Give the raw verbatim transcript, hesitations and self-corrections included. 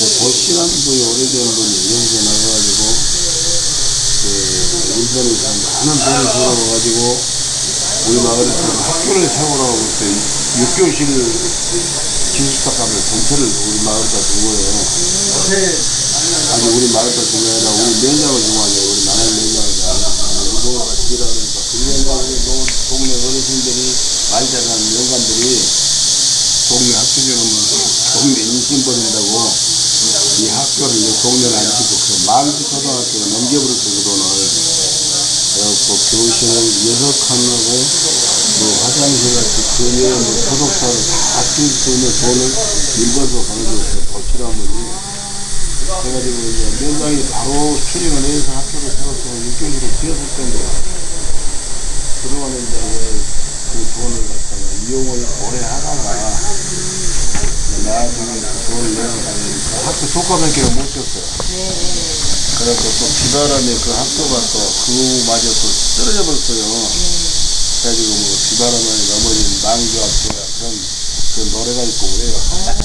그 도시남부의 오래된 분이 여기서 나와가지고, 그, 일본에서 많은 돈을 벌어가지고, 우리 마을에서 학교를 세우라고 그때 육 교실 기숙사값을 전체를 우리 마을에다 준 거예요. 아니, 우리 마을에다 준 게 아니라 우리 면장을 준 거 아니에요. 우리 나라 면장을 준 거 아니에요. 일본어가 지라 그러니까. 그러면 우리 동네 어르신들이, 많이 자란 영감들이 동네 학교 지르면 동네 인심 버린다고 이 학교를 이 동네를 안 짓고 그 만기 초등학교에 넘겨버렸어요, 그 돈을. 그래갖고 교실을 여섯 칸하고 뭐 화장실 같이 그 외에 뭐 소속사를 다 쓸 수 있는 돈을 일본에서 보내줬어요. 도시락물이. 그래가지고 이제 면장이 바로 추진을 해서 학교를 세웠으면 육 교실을 지었을 텐데, 그동안에 이제 그 돈을 갖다가 이용을 오래 하다가 나중에 그 돈을 내놓으면 학교 조카밖에 못 줬어요. 그래서 또 비바람에 그 학교가 또 그마저 또 쓰러져 버렸어요. 그래가지고 뭐 비바람에 넘어진 망주학교야 그런 그 노래가 있고 그래요.